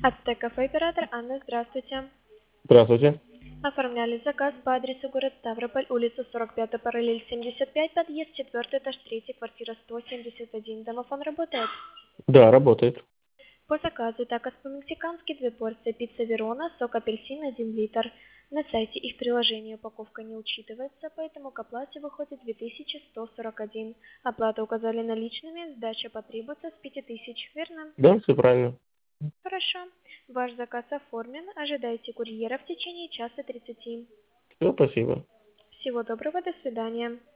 Ацтек кафе, оператор Анна, здравствуйте. Здравствуйте. Оформляли заказ по адресу город Ставрополь, улица 45, параллель 75, подъезд 4, этаж 3, квартира 171. Домофон работает? Да, работает. По заказу такос по-мексикански 2 порции, пицца Верона, сок апельсин 1 литр. На сайте их приложения упаковка не учитывается, поэтому к оплате выходит 2141. Оплату указали наличными, сдача потребуется с 5000, верно? Да, все правильно. Хорошо. Ваш заказ оформлен. Ожидайте курьера в течение часа 30. Все, спасибо. Всего доброго, до свидания.